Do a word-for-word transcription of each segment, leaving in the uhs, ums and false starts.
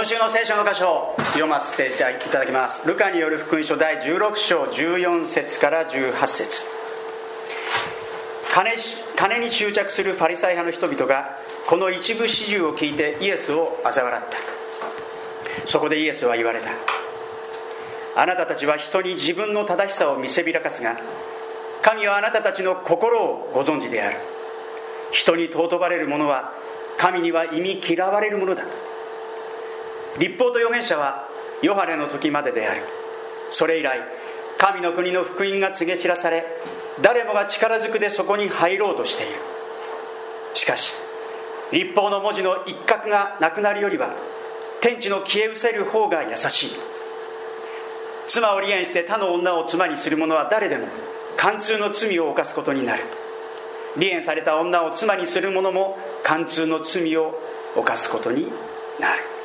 今週の聖書の箇所を読ませていただきます。ルカによる福音書第じゅうろく章じゅうよん節からじゅうはち節。 金, 金に執着するファリサイ派の人々がこの一部始終を聞いてイエスを嘲笑った。そこでイエスは言われた。あなたたちは人に自分の正しさを見せびらかすが、神はあなたたちの心をご存知である。人に尊ばれるものは神には忌み嫌われるものだ。律法と預言者はヨハネの時までである。それ以来神の国の福音が告げ知らされ、誰もが力ずくでそこに入ろうとしている。しかし律法の文字の一角がなくなるよりは天地の消え失せる方が優しい。妻を離縁して他の女を妻にする者は誰でも姦通の罪を犯すことになる。離縁された女を妻にする者も姦通の罪を犯すことになる。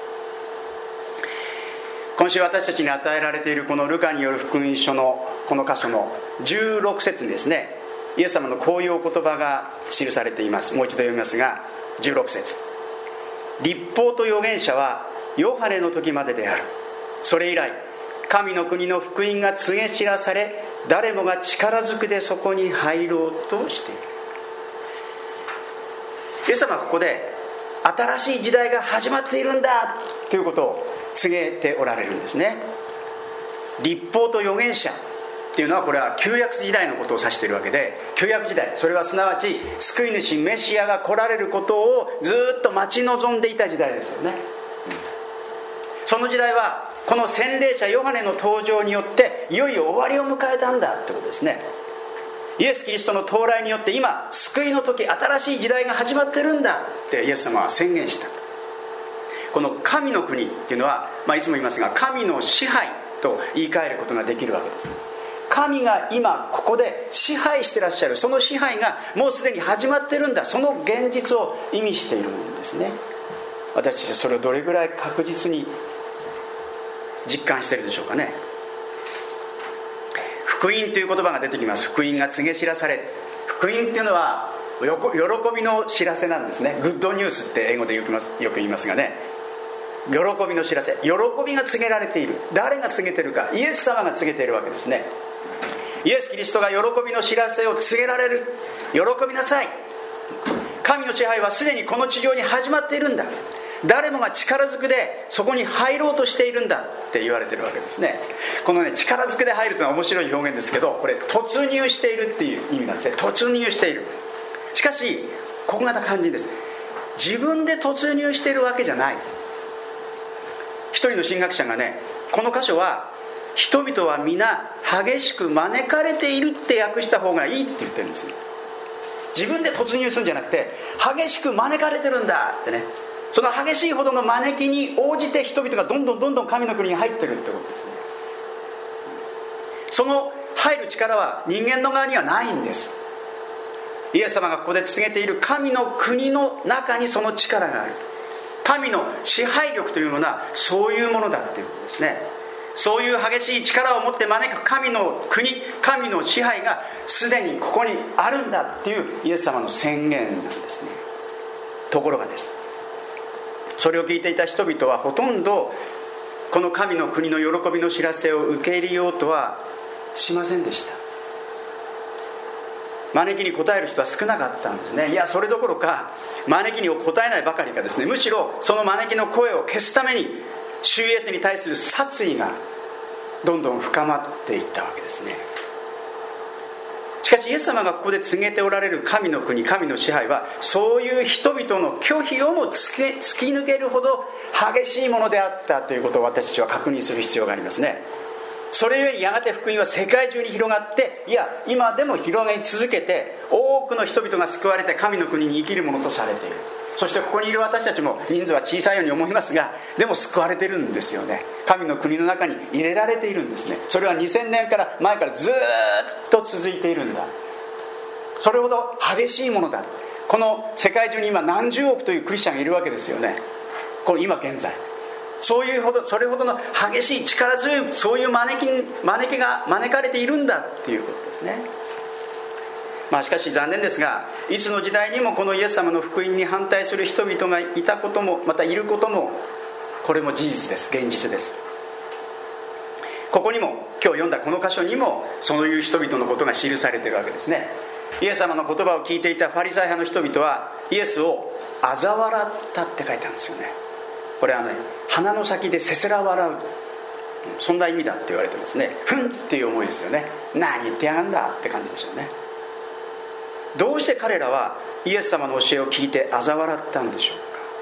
今週私たちに与えられているこのルカによる福音書のこの箇所のじゅうろく節にですね、イエス様のこういうお言葉が記されています。もう一度読みますが、じゅうろく節。律法と預言者はヨハネの時までである。それ以来神の国の福音が告げ知らされ、誰もが力ずくでそこに入ろうとしている。イエス様はここで新しい時代が始まっているんだということを告げておられるんですね。律法と預言者っていうのは、これは旧約時代のことを指しているわけで、旧約時代、それはすなわち救い主メシアが来られることをずっと待ち望んでいた時代ですよね。その時代はこの洗礼者ヨハネの登場によっていよいよ終わりを迎えたんだってことですね。イエス・キリストの到来によって今救いの時、新しい時代が始まってるんだってイエス様は宣言した。この神の国っていうのは、まあ、いつも言いますが神の支配と言い換えることができるわけです。神が今ここで支配してらっしゃる、その支配がもうすでに始まってるんだ、その現実を意味しているんですね。私たちそれをどれぐらい確実に実感しているでしょうかね。福音という言葉が出てきます。福音が告げ知らされ、福音っていうのは喜びの知らせなんですね。グッドニュースって英語でよく言いますがね、喜びの知らせ、喜びが告げられている。誰が告げているか、イエス様が告げているわけですね。イエス・キリストが喜びの知らせを告げられる。喜びなさい、神の支配はすでにこの地上に始まっているんだ、誰もが力ずくでそこに入ろうとしているんだって言われているわけですね。このね、力ずくで入るというのは面白い表現ですけど、これ突入しているっていう意味なんですね。突入している。しかしここが肝心です。自分で突入しているわけじゃない。一人の神学者がね、この箇所は人々は皆激しく招かれているって訳した方がいいって言ってるんですよ。自分で突入するんじゃなくて、激しく招かれてるんだってね。その激しいほどの招きに応じて人々がどんどんどんどん神の国に入ってるってことですね。その入る力は人間の側にはないんです。イエス様がここで告げている神の国の中にその力がある。神の支配力というものはそういうものだっていうことですね。そういう激しい力を持って招く神の国、神の支配がすでにここにあるんだっていうイエス様の宣言なんですね。ところがです、それを聞いていた人々はほとんどこの神の国の喜びの知らせを受け入れようとはしませんでした。招きに応える人は少なかったんですね。いや、それどころか招きに応えないばかりかですね、むしろその招きの声を消すために主イエスに対する殺意がどんどん深まっていったわけですね。しかしイエス様がここで告げておられる神の国、神の支配はそういう人々の拒否をも突き、突き抜けるほど激しいものであったということを私たちは確認する必要がありますね。それゆえにやがて福音は世界中に広がって、いや今でも広がり続けて、多くの人々が救われて神の国に生きるものとされている。そしてここにいる私たちも人数は小さいように思いますが、でも救われているんですよね。神の国の中に入れられているんですね。それはにせんねんから前からずっと続いているんだ。それほど激しいものだ。この世界中に今何十億というクリスチャンがいるわけですよね。この今現在そういうほど、それほどの激しい力強い、そういう招き、招きが招かれているんだっていうことですね。まあ、しかし残念ですが、いつの時代にもこのイエス様の福音に反対する人々がいたことも、またいることもこれも事実です。現実です。ここにも今日読んだこの箇所にもそういう人々のことが記されているわけですね。イエス様の言葉を聞いていたファリサイ派の人々はイエスを嘲笑ったって書いてあるんですよね。これはね、鼻の先でせせら笑う、そんな意味だって言われてますね。ふんっていう思いですよね。何言ってやがんだって感じですよね。どうして彼らはイエス様の教えを聞いて嘲笑ったんでしょうか。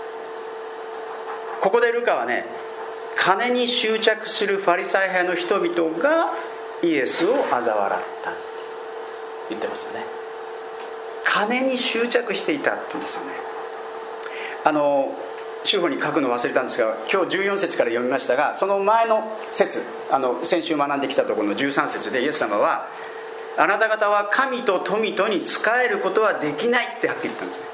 ここでルカはね、金に執着するファリサイ派の人々がイエスを嘲笑ったって言ってますよね。金に執着していたって言うんですよね。あの主語に書くの忘れたんですが、今日じゅうよん節から読みましたが、その前の節、あの先週学んできたところのじゅうさん節でイエス様は、あなた方は神と富とに仕えることはできないってはっきり言ったんですね。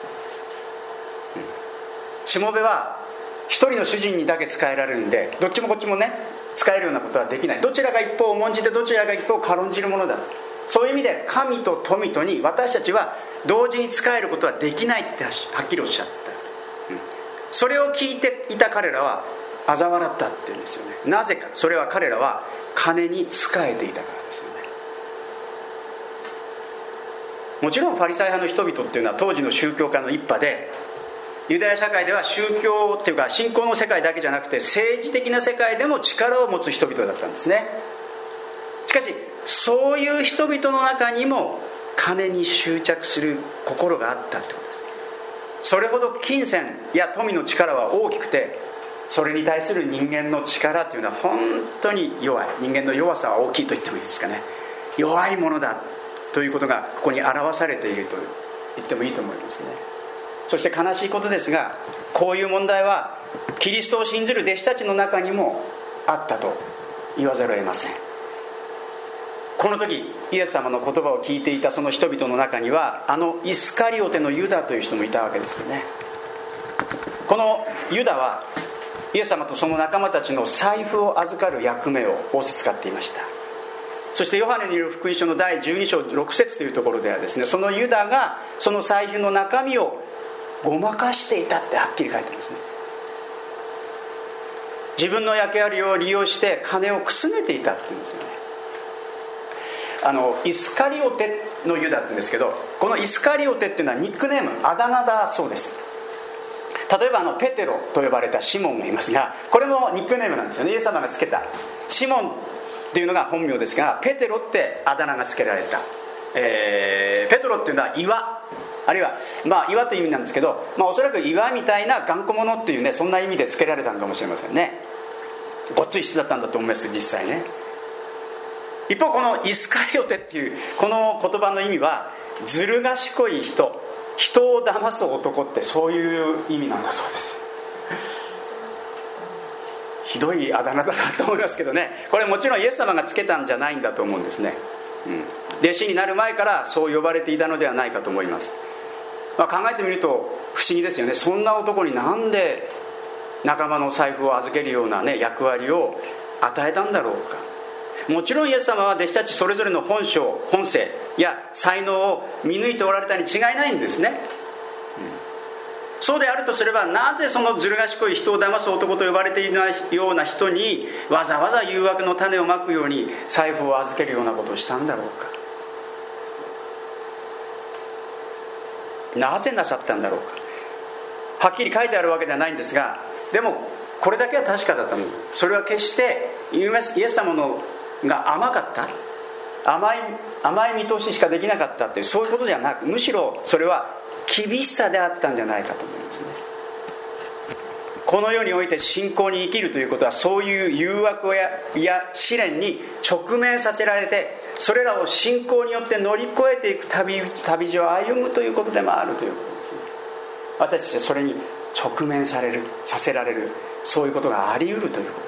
うん、しもべは一人の主人にだけ仕えられるんで、どっちもこっちもね使えるようなことはできない。どちらが一方を重んじてどちらが一方を軽んじるものだ。そういう意味で神と富とに私たちは同時に仕えることはできないってはっきりおっしゃった。うん、それを聞いていた彼らは嘲笑ったって言うんですよね。なぜか、それは彼らは金に仕えていたからですよね。もちろんファリサイ派の人々っていうのは当時の宗教家の一派で、ユダヤ社会では宗教っていうか信仰の世界だけじゃなくて政治的な世界でも力を持つ人々だったんですね。しかしそういう人々の中にも金に執着する心があったってことです。それほど金銭や富の力は大きくて、それに対する人間の力というのは本当に弱い。人間の弱さは大きいと言ってもいいですかね。弱いものだということがここに表されていると言ってもいいと思いますね。そして悲しいことですが、こういう問題はキリストを信じる弟子たちの中にもあったと言わざるを得ません。この時イエス様の言葉を聞いていたその人々の中には、あのイスカリオテのユダという人もいたわけですよね。このユダはイエス様とその仲間たちの財布を預かる役目を仰せつかっていました。そしてヨハネによる福音書のだいじゅうに章ろく節というところではですね、そのユダがその財布の中身をごまかしていたってはっきり書いてますね。自分の役割を利用して金をくすねていたって言うんですよね。あのイスカリオテのユダって言うんですけど、このイスカリオテっていうのはニックネーム、あだ名だそうです。例えばあのペテロと呼ばれたシモンがいますが、これもニックネームなんですよね。イエス様がつけた。シモンっていうのが本名ですが、ペテロってあだ名がつけられた、えー、ペトロっていうのは岩、あるいはまあ岩という意味なんですけど、まあ、おそらく岩みたいな頑固者っていうね、そんな意味でつけられたのかもしれませんね。ごっつい人だったんだと思います、実際ね。一方このイスカリオテっていうこの言葉の意味は、ずる賢い人、人を騙す男って、そういう意味なんだそうです。ひどいあだ名だなと思いますけどね。これもちろんイエス様がつけたんじゃないんだと思うんですね。うん、弟子になる前からそう呼ばれていたのではないかと思います。まあ、考えてみると不思議ですよね。そんな男になんで仲間の財布を預けるような、ね、役割を与えたんだろうか。もちろんイエス様は弟子たちそれぞれの本性、本性や才能を見抜いておられたに違いないんですね。うん、そうであるとすれば、なぜそのずる賢い人を騙す男と呼ばれていないような人にわざわざ誘惑の種をまくように財布を預けるようなことをしたんだろうか。なぜなさったんだろうか。はっきり書いてあるわけではないんですが、でもこれだけは確かだと思う。それは決してイエス様のが甘かった、甘い甘い見通ししかできなかったっていう、そういうことじゃなく、むしろそれは厳しさであったんじゃないかと思いますね。この世において信仰に生きるということは、そういう誘惑や、や試練に直面させられて、それらを信仰によって乗り越えていく 旅, 旅路を歩むということでもあるということですね。私たちはそれに直面されるさせられる、そういうことがあり得るということです。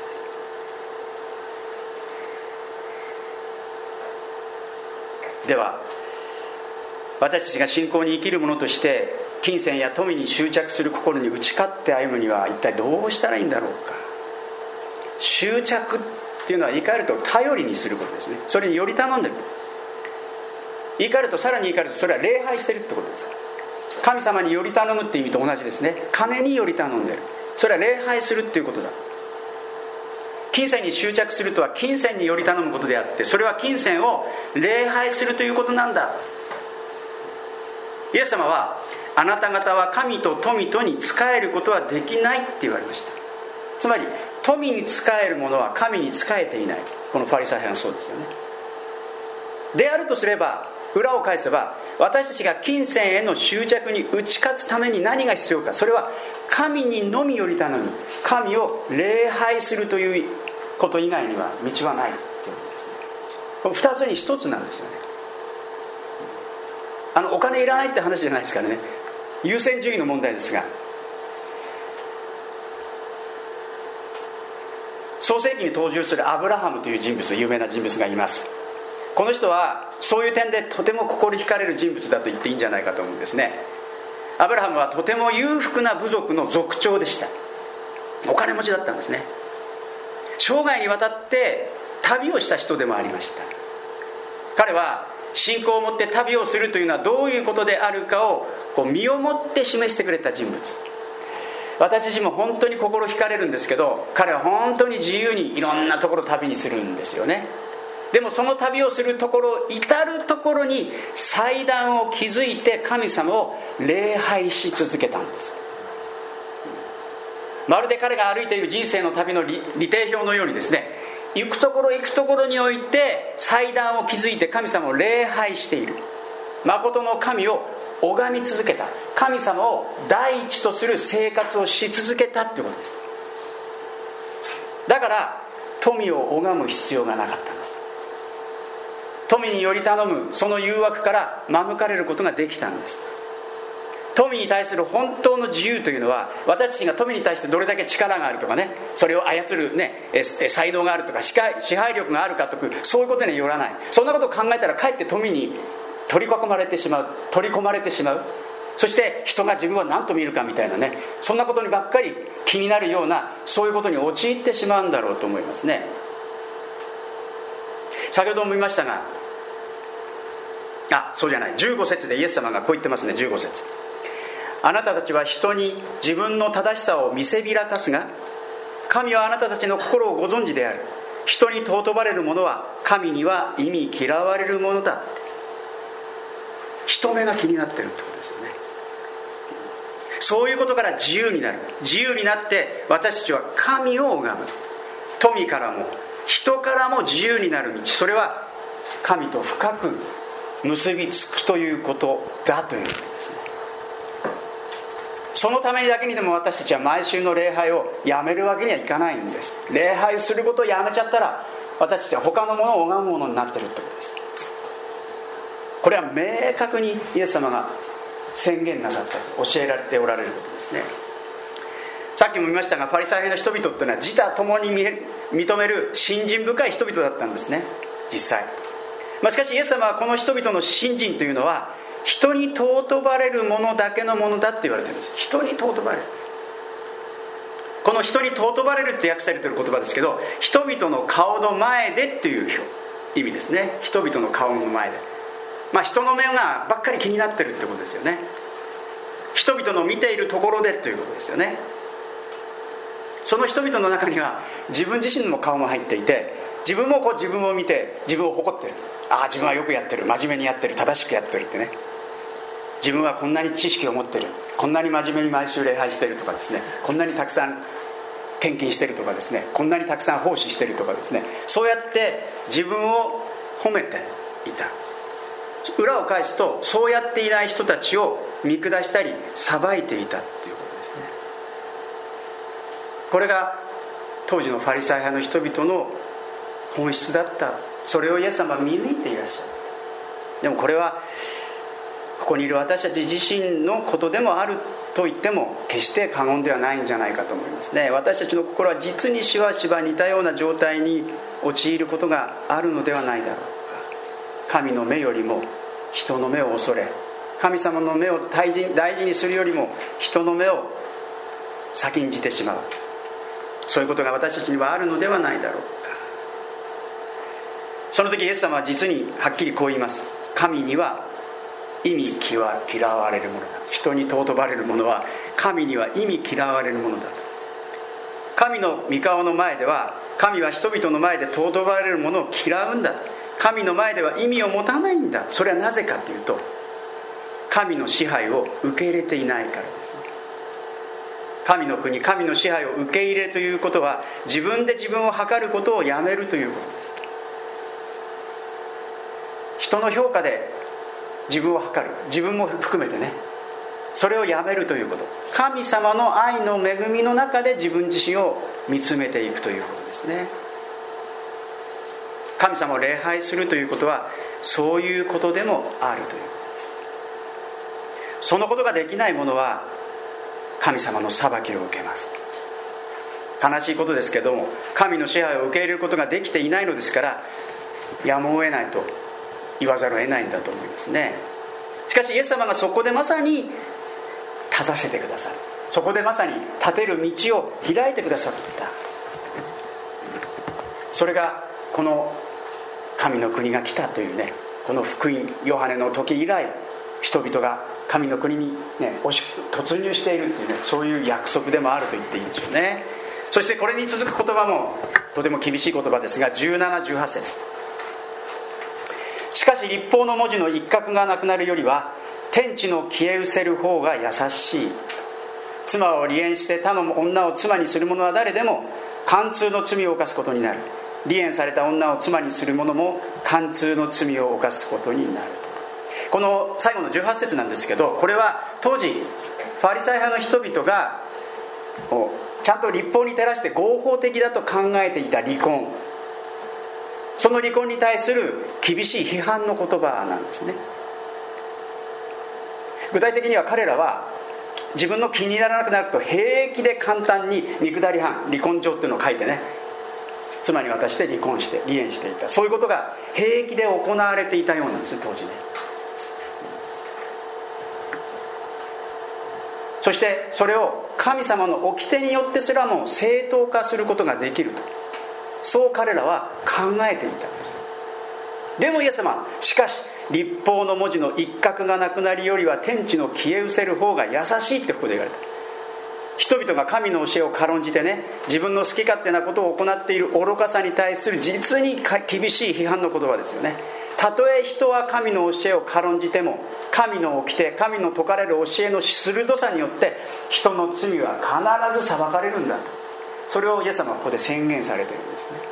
では私たちが信仰に生きる者として金銭や富に執着する心に打ち勝って歩むには一体どうしたらいいんだろうか。執着っていうのは言い換えると頼りにすることですね。それにより頼んでる。言い換えると、さらに言い換えると、それは礼拝してるってことです。神様により頼むって意味と同じですね。金により頼んでる、それは礼拝するっていうことだ。 金銭に執着するとは金銭により頼むことであって、それは金銭を礼拝するということなんだ。イエス様は、あなた方は神と富とに仕えることはできないって言われました。つまり富に仕える者は神に仕えていない。このファリサイ派がそうですよね。であるとすれば、裏を返せば、私たちが金銭への執着に打ち勝つために何が必要か、それは神にのみより頼み、神を礼拝するということ以外には道はないということですね。このふたつにひとつなんですよね。あのお金いらないって話じゃないですからね、優先順位の問題ですが、創世記に登場するアブラハムという人物、有名な人物がいます。この人はそういう点でとても心惹かれる人物だと言っていいんじゃないかと思うんですね。アブラハムはとても裕福な部族の族長でした。お金持ちだったんですね。生涯にわたって旅をした人でもありました。彼は信仰を持って旅をするというのはどういうことであるかをこう身をもって示してくれた人物。私自身も本当に心惹かれるんですけど、彼は本当に自由にいろんなところ旅にするんですよね。でもその旅をするところ、至るところに祭壇を築いて神様を礼拝し続けたんです。まるで彼が歩いている人生の旅の履程表のようにですね、行くところ行くところにおいて祭壇を築いて神様を礼拝している。誠の神を拝み続けた、神様を第一とする生活をし続けたということです。だから富を拝む必要がなかったんです。富により頼むその誘惑から免れることができたんです。富に対する本当の自由というのは、私たちが富に対してどれだけ力があるとかね、それを操る、ね、才能があるとか支配、支配力があるかとか、そういうことにはよらない。そんなことを考えたらかえって富に取り囲まれてしまう、取り込まれてしまう。そして人が自分は何と見るかみたいなね、そんなことにばっかり気になるような、そういうことに陥ってしまうんだろうと思いますね。先ほども言いましたが、あ、そうじゃない、じゅうご節でイエス様がこう言ってますね。じゅうご節、あなたたちは人に自分の正しさを見せびらかすが、神はあなたたちの心をご存知である。人に尊ばれるものは神には忌み嫌われるものだ。人目が気になってるってことですよね。そういうことから自由になる。自由になって私たちは神を拝む。富からも人からも自由になる道、それは神と深く結びつくということだということですね。そのためにだけにでも私たちは毎週の礼拝をやめるわけにはいかないんです。礼拝することをやめちゃったら、私たちは他のものを拝むものになっているということです。これは明確にイエス様が宣言なさった教えられておられることですね。さっきも言いましたが、ファリサイ派の人々というのは自他ともに認める信心深い人々だったんですね、実際。まあ、しかしイエス様はこの人々の信心というのは人に尊ばれるものだけのものだって言われているんです。人に尊ばれる、この人に尊ばれるって訳されている言葉ですけど、人々の顔の前でっていう意味ですね。人々の顔の前で、まあ、人の目がばっかり気になってるってことですよね。人々の見ているところでということですよね。その人々の中には自分自身の顔も入っていて、自分もこう自分を見て自分を誇ってる。ああ、自分はよくやってる、真面目にやってる、正しくやってるってね。自分はこんなに知識を持ってる、こんなに真面目に毎週礼拝してるとかですね、こんなにたくさん献金してるとかですね、こんなにたくさん奉仕してるとかですね、そうやって自分を褒めていた。裏を返すと、そうやっていない人たちを見下したり裁いていたっていうことですね。これが当時のファリサイ派の人々の本質だった。それをイエス様は見抜いていらっしゃる。でもこれはここにいる私たち自身のことでもあると言っても決して過言ではないんじゃないかと思いますね。私たちの心は実にしばしば似たような状態に陥ることがあるのではないだろうか。神の目よりも人の目を恐れ、神様の目を大事大事にするよりも人の目を先んじてしまう、そういうことが私たちにはあるのではないだろうか。その時イエス様は実にはっきりこう言います。神には忌み嫌われるものだ。人に尊ばれるものは神には忌み嫌われるものだ。神の御顔の前では神は人々の前で尊ばれるものを嫌うんだ。神の前では意味を持たないんだ。それはなぜかというと、神の支配を受け入れていないからですね。神の国、神の支配を受け入れるということは、自分で自分を測ることをやめるということです。人の評価で自分を測る、自分も含めてね、それをやめるということ。神様の愛の恵みの中で自分自身を見つめていくということですね。神様を礼拝するということはそういうことでもあるということです。そのことができない者は神様の裁きを受けます。悲しいことですけども、神の支配を受け入れることができていないのですから、やむを得ないと言わざるを得ないんだと思いますね。しかしイエス様がそこでまさに立たせてくださる、そこでまさに立てる道を開いてくださった。それがこの神の国が来たというね、この福音ヨハネの時以来、人々が神の国に、ね、突入しているというね、そういう約束でもあると言っていいんでしょうね。そしてこれに続く言葉もとても厳しい言葉ですが、じゅうなな、じゅうはち節。しかし律法の文字の一角がなくなるよりは天地の消え失せる方が優しい。妻を離縁して他の女を妻にする者は誰でも姦通の罪を犯すことになる。離縁された女を妻にする者も姦通の罪を犯すことになる。この最後のじゅうはち節なんですけど、これは当時ファリサイ派の人々がちゃんと律法に照らして合法的だと考えていた離婚、その離婚に対する厳しい批判の言葉なんですね。具体的には彼らは自分の気にならなくなると平気で簡単に見下り犯、離婚状っていうのを書いてね、妻に渡して離婚して離縁していた、そういうことが平気で行われていたようなんです、当時ね。そしてそれを神様の掟によってすらも正当化することができると、そう彼らは考えていた。でもイエス様、しかし律法の文字の一角がなくなりよりは天地の消え失せる方が優しいってここで言われた。人々が神の教えを軽んじてね、自分の好き勝手なことを行っている愚かさに対する実に厳しい批判の言葉ですよね。たとえ人は神の教えを軽んじても、神の掟、神の説かれる教えの鋭さによって人の罪は必ず裁かれるんだと、それをイエス様はここで宣言されているんですね。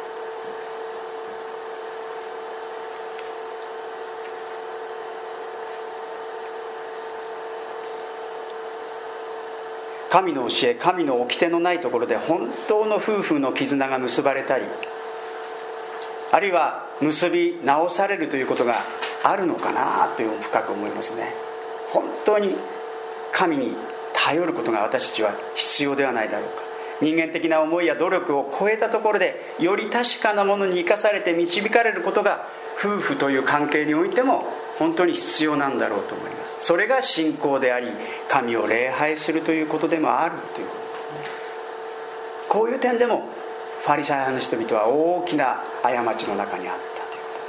神の教え、神の掟のないところで本当の夫婦の絆が結ばれたり、あるいは結び直されるということがあるのかなという深く思いますね。本当に神に頼ることが私たちは必要ではないだろうか。人間的な思いや努力を超えたところでより確かなものに生かされて導かれることが夫婦という関係においても本当に必要なんだろうと思います。それが信仰であり、神を礼拝するということでもあるということですね。こういう点でもファリサイ派の人々は大きな過ちの中にあったということです。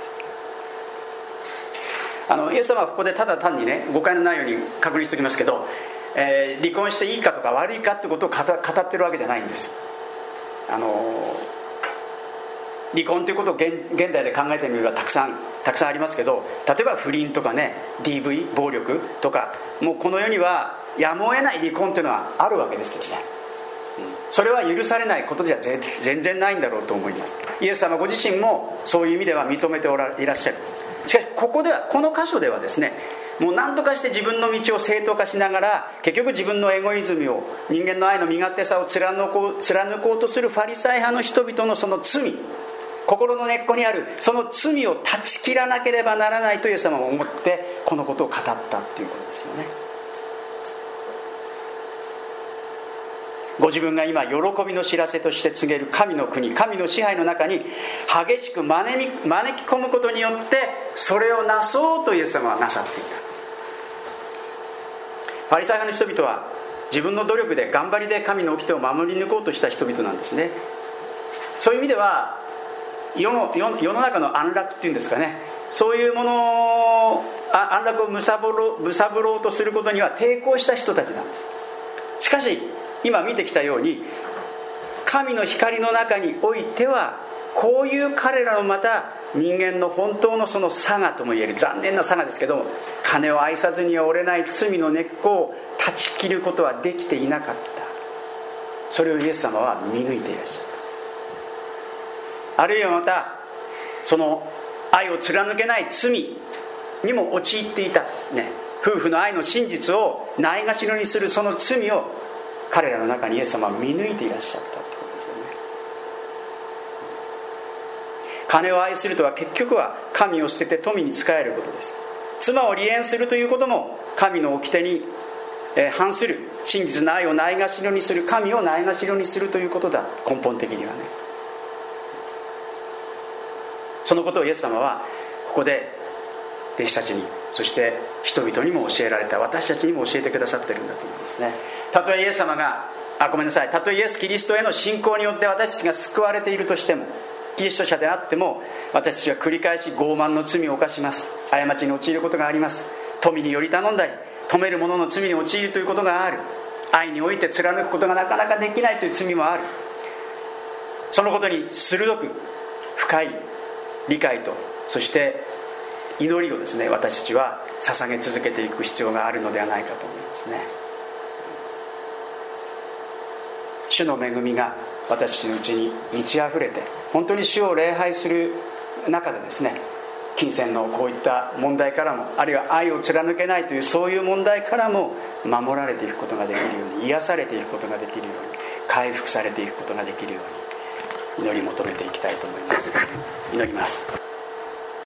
あのイエス様はここでただ単にね、誤解のないように確認しておきますけど、えー、離婚していいかとか悪いかってことを語ってるわけじゃないんです。あの離婚ということを 現, 現代で考えてみればたくさんたくさんありますけど、例えば不倫とかね、 ディーブイ 暴力とか、もうこの世にはやむを得ない離婚というのはあるわけですよね。それは許されないことじゃ全然ないんだろうと思います。イエス様ご自身もそういう意味では認めておらいらっしゃる。しかしここでは、この箇所ではですね、もう何とかして自分の道を正当化しながら、結局自分のエゴイズムを、人間の愛の身勝手さを貫こう、貫こうとするファリサイ派の人々のその罪、心の根っこにあるその罪を断ち切らなければならないとイエス様は思ってこのことを語ったっていうことですよね。ご自分が今喜びの知らせとして告げる神の国、神の支配の中に激しく招き、招き込むことによってそれをなそうとイエス様はなさっていた。ファリサイ派の人々は自分の努力で頑張りで神の掟を守り抜こうとした人々なんですね。そういう意味では世 の, 世の中の安楽っていうんですかね、そういうものを安楽をむさぼろむさぼろうとすることには抵抗した人たちなんです。しかし今見てきたように神の光の中においては、こういう彼らのまた人間の本当のその差がとも言える残念な差がですけど、金を愛さずには折れない罪の根っこを断ち切ることはできていなかった。それをイエス様は見抜いていらっしゃった。あるいはまたその愛を貫けない罪にも陥っていた、ね、夫婦の愛の真実をないがしろにするその罪を彼らの中にイエス様は見抜いていらっしゃったということですよね。金を愛するとは結局は神を捨てて富に仕えることです。妻を離縁するということも神の掟に反する、真実の愛をないがしろにする、神をないがしろにするということだ、根本的にはね。そのことをイエス様はここで弟子たちに、そして人々にも教えられた、私たちにも教えてくださっているんだと思いますね。たとえイエス様があごめんなさいたとえイエス・キリストへの信仰によって私たちが救われているとしても、キリスト者であっても私たちは繰り返し傲慢の罪を犯します。過ちに陥ることがあります。富により頼んだり富める者の罪に陥るということがある。愛において貫くことがなかなかできないという罪もある。そのことに鋭く深い理解と、そして祈りをですね、私たちは捧げ続けていく必要があるのではないかと思いますね。主の恵みが私たちのうちに満ち溢れて、本当に主を礼拝する中でですね、金銭のこういった問題からも、あるいは愛を貫けないというそういう問題からも守られていくことができるように、癒されていくことができるように、回復されていくことができるように祈り求めていきたいと思います。祈ります。